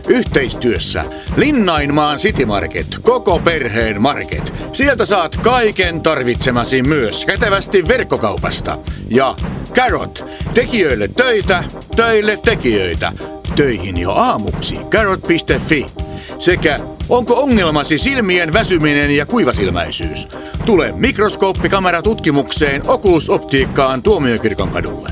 Yhteistyössä Linnainmaan City Market, koko perheen market. Sieltä saat kaiken tarvitsemasi myös kätevästi verkkokaupasta. Ja Carrot, tekijöille töitä, töille tekijöitä. Töihin jo aamuksi, carrot.fi. Sekä onko ongelmasi silmien väsyminen ja kuivasilmäisyys? Tule mikroskooppikameratutkimukseen Oculus Optiikkaan Tuomiokirkon kadulle.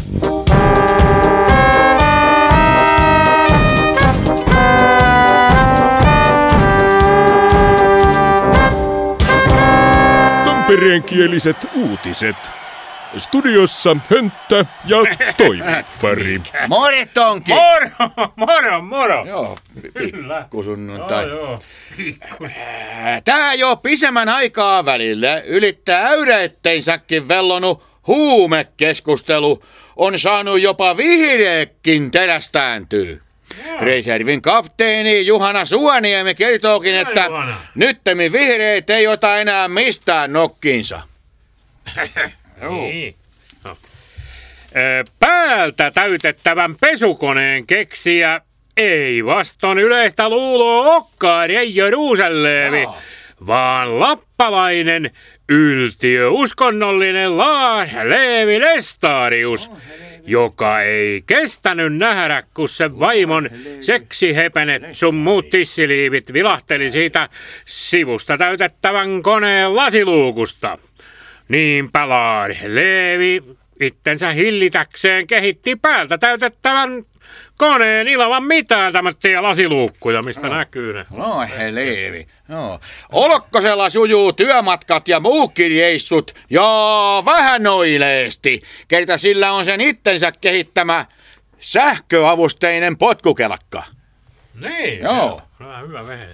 Tampereenkieliset uutiset. Studiossa Hönttä ja Toivipari. Morjetonki! Moro! Joo, pikkusunnuntai. Joo. Tää jo pisemmän aikaa välillä ylittää äyreitteinsäkin vellonut huumekeskustelu on saanut jopa vihreäkin terästääntyy. Reservin kapteeni Juhana Suoniemi kertookin, että nyttemmin vihreät ei ota enää mistään nokkiinsa. Niin. No. Päältä täytettävän pesukoneen keksijä ei vaston yleistä luuloa okkaan Reijo Ruusenleevi, vaan lappalainen yltiöuskonnollinen Lars Leevi Lestadius, joka ei kestänyt nähdä, kun sen vaimon seksihepenet sun muut tissiliivit vilahteli siitä sivusta täytettävän koneen lasiluukusta. Niinpä Lars Leevi itsensä hillitäkseen kehitti päältä täytettävän koneen ilman mitään tämmöisiä lasiluukkuja, mistä näkyy ne. No Leevi. No. Olokkosella sujuu työmatkat ja muukin reissut ja vähän noileesti, kerta sillä on sen itsensä kehittämä sähköavusteinen potkukelakka. Niin. Joo. Hyvä vehe.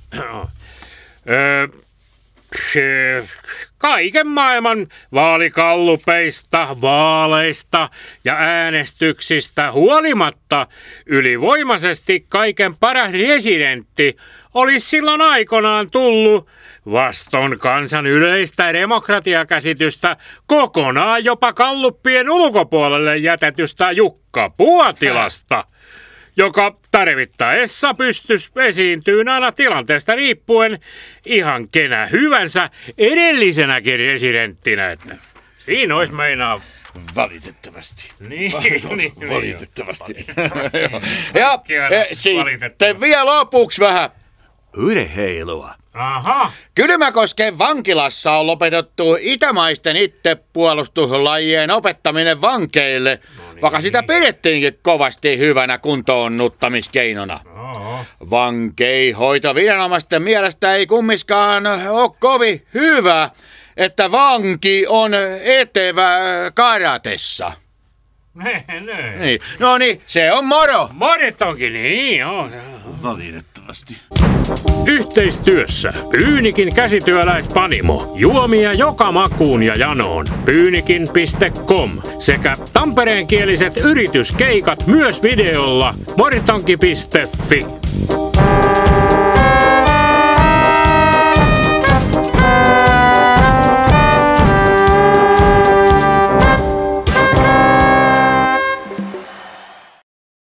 Kaiken maailman vaalikallupeista, vaaleista ja äänestyksistä huolimatta ylivoimaisesti kaiken paras residentti olisi silloin aikanaan tullut vaston kansan yleistä demokratiakäsitystä kokonaan jopa kalluppien ulkopuolelle jätetystä Jukka Puotilasta, joka tarvittaessa pystyisi esiintyyn aina tilanteesta riippuen ihan kenä hyvänsä edellisenäkin residenttinä. Siinä olisi meinaa. Valitettavasti. Niin. Valitettavasti. Ja sitten vielä lopuksi vähän urheilua. Aha. Kylmäkosken vankilassa on lopetettu itämaisten itsepuolustuslajien opettaminen vankeille, vaikka sitä pidettiinkin kovasti hyvänä kuntoonnuttamiskeinona. Vankeinhoitoviranomaisten mielestä ei kummiskaan ole kovin hyvä, että vanki on etevä karatessa. Niin. No niin, se on moro! Morit onkin, niin joo. Valitettavasti. Yhteistyössä Pyynikin käsityöläispanimo. Juomia joka makuun ja janoon. Pyynikin.com sekä tampereenkieliset yrityskeikat myös videolla moritonki.fi.